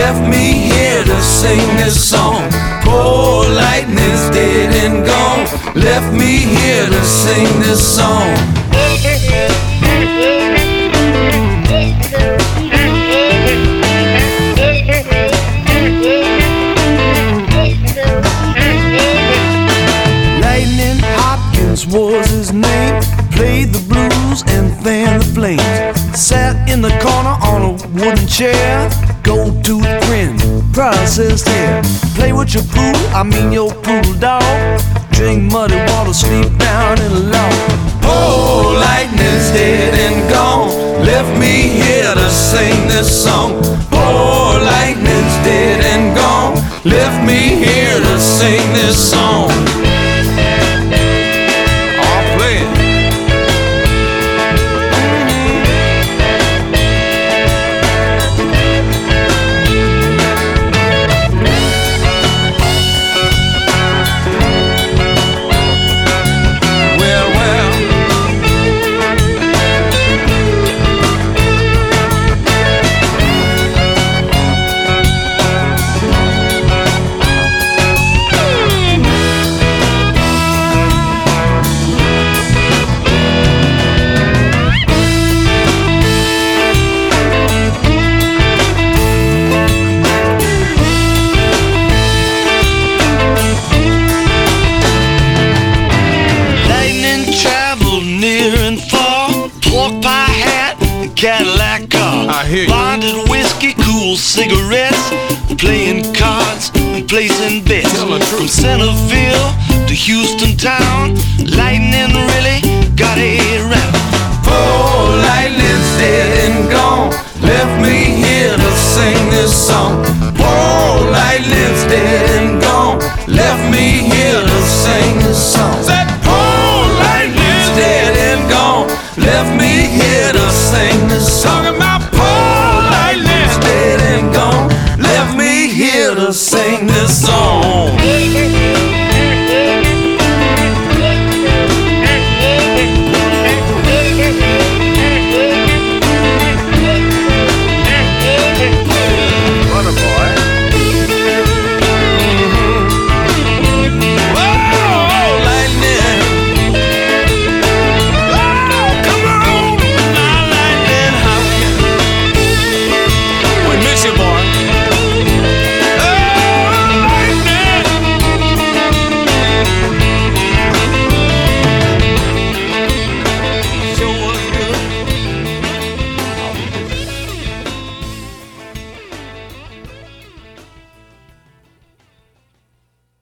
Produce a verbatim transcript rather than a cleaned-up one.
left me here to sing this song. Poor lightning's dead and gone, left me here to sing this song. Lightning Hopkins was his name, played the blues and fanned the flames. Sat in the corner on a wooden chair, gold tooth grin, processed hair. Play with your pool, I mean your poodle dog. Drink muddy water, sleep down in the lawn. Oh, lightning's dead and gone, left me here to sing this song. Oh, lightning's dead and gone, left me here to sing this song. Cadillac car, bonded whiskey, cool cigarettes, playing cards and placing bets. From Centerville to Houston town, lightning really got a rap. Oh, lightning's dead and gone, left me here to sing this song. Oh, lightning's dead and gone, left me here to sing this song. Oh, lightning's dead and gone, left me here to sing this song.